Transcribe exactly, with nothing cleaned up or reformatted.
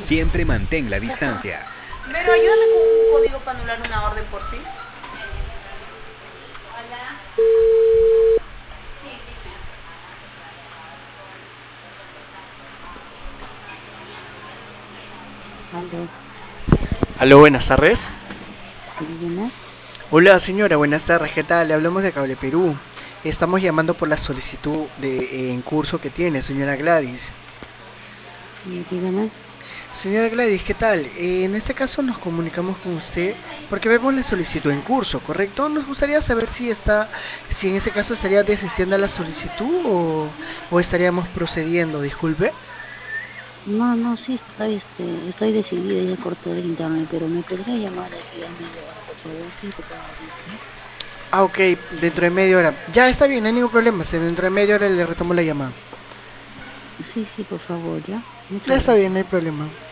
Siempre mantén la distancia. Pero ayúdame con un código para anular una orden por ti. Aló, Aló, buenas tardes. ¿sí, quién es? Hola señora, buenas tardes, ¿qué tal? Le hablamos de Cable Perú. Estamos llamando por la solicitud de eh, en curso que tiene, señora Gladys. Sí, dígame. Señora Gladys, ¿qué tal? Eh, en este caso nos comunicamos con usted porque vemos la solicitud en curso, ¿correcto? Nos gustaría saber si está, si en ese caso estaría desistiendo a la solicitud o, o estaríamos procediendo, disculpe. No, no, sí, estoy, este, estoy decidida, ya corté el internet, pero me podría llamar de aquí a media hora, por favor, sí, te puedo hablar, ¿sí? Ah, ok, dentro de media hora. Ya está bien, no hay ningún problema. Si dentro de media hora le retomo la llamada. Sí, sí, por favor, ya. Ya Muchas está bien, gracias. no hay problema.